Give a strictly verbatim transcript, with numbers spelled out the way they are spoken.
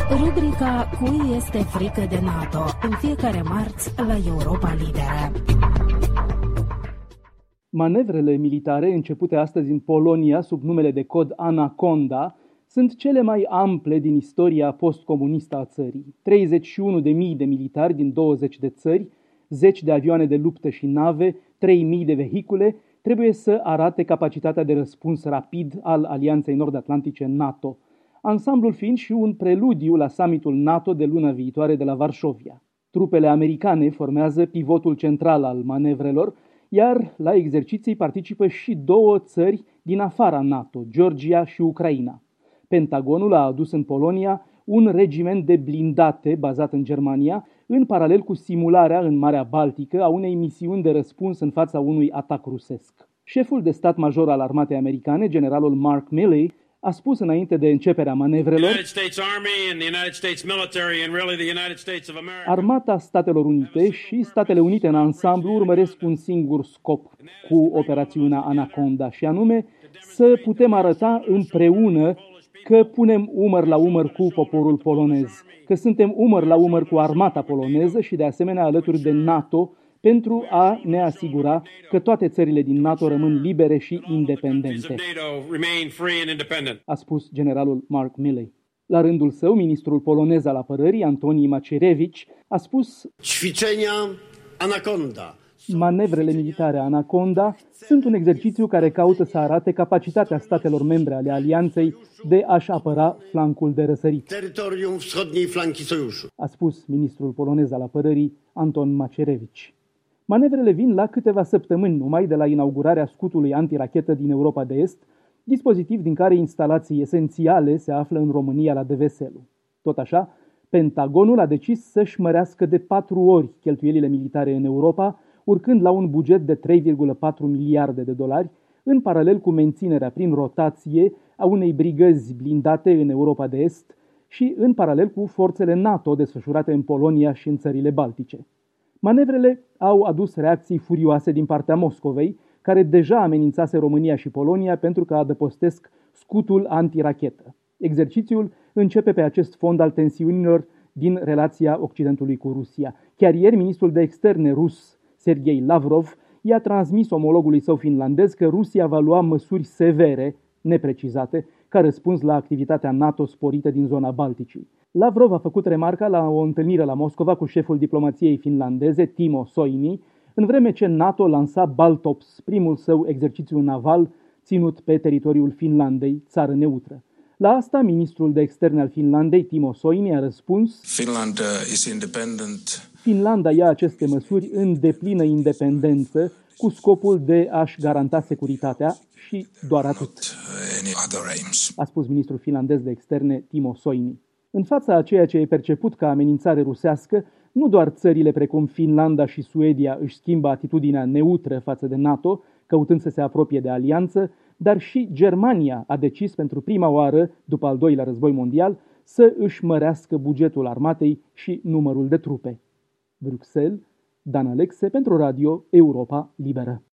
Rubrica Cui este frică de NATO, în fiecare marți la Europa Liberă. Manevrele militare începute astăzi în Polonia sub numele de cod Anaconda sunt cele mai ample din istoria postcomunistă a țării. treizeci și unu de mii de militari din douăzeci de țări, zeci de avioane de luptă și nave, trei mii de vehicule trebuie să arate capacitatea de răspuns rapid al Alianței Nord-Atlantice NATO, ansamblul fiind și un preludiu la summitul NATO de luna viitoare de la Varșovia. Trupele americane formează pivotul central al manevrelor, iar la exerciții participă și două țări din afara NATO, Georgia și Ucraina. Pentagonul a adus în Polonia un regiment de blindate bazat în Germania, în paralel cu simularea în Marea Baltică a unei misiuni de răspuns în fața unui atac rusesc. Șeful de stat major al armatei americane, generalul Mark Milley, a spus înainte de începerea manevrelor: Armata Statelor Unite și Statele Unite în ansamblu urmăresc un singur scop cu operațiunea Anaconda, și anume să putem arăta împreună că punem umăr la umăr cu poporul polonez, că suntem umăr la umăr cu armata poloneză și de asemenea alături de NATO, pentru a ne asigura că toate țările din NATO rămân libere și independente, a spus generalul Mark Milley. La rândul său, ministrul polonez al apărării, Antoni Macierewicz, a spus: Anaconda. Manevrele militare Anaconda sunt un exercițiu care caută să arate capacitatea statelor membre ale alianței de a-și apăra flancul de răsărit, Teritorium wschodniej flanki sojuszu, a spus ministrul polonez al apărării, Anton Macierewicz. Manevrele vin la câteva săptămâni numai de la inaugurarea scutului antirachetă din Europa de Est, dispozitiv din care instalații esențiale se află în România la Deveselu. Tot așa, Pentagonul a decis să-și mărească de patru ori cheltuielile militare în Europa, urcând la un buget de trei virgulă patru miliarde de dolari, în paralel cu menținerea prin rotație a unei brigăzi blindate în Europa de Est și în paralel cu forțele NATO desfășurate în Polonia și în țările Baltice. Manevrele au adus reacții furioase din partea Moscovei, care deja amenințase România și Polonia pentru că adăpostesc scutul antirachetă. Exercițiul începe pe acest fond al tensiunilor din relația Occidentului cu Rusia. Chiar ieri, ministrul de externe rus, Sergei Lavrov, i-a transmis omologului său finlandez că Rusia va lua măsuri severe, neprecizate, ca răspuns la activitatea NATO sporită din zona Balticii. Lavrov a făcut remarca la o întâlnire la Moscova cu șeful diplomației finlandeze, Timo Soini, în vreme ce NATO lansa Baltops, primul său exercițiu naval ținut pe teritoriul Finlandei, țară neutră. La asta, ministrul de externe al Finlandei, Timo Soini, a răspuns: Finland is independent. Finlanda ia aceste măsuri în deplină independență, cu scopul de a-și garanta securitatea și doar atât, a spus ministrul finlandez de externe, Timo Soini. În fața a ceea ce e perceput ca amenințare rusească, nu doar țările precum Finlanda și Suedia își schimbă atitudinea neutră față de NATO, căutând să se apropie de alianță, dar și Germania a decis pentru prima oară, după al doilea război mondial, să își mărească bugetul armatei și numărul de trupe. Bruxelles, Dan Alexe pentru Radio Europa Liberă.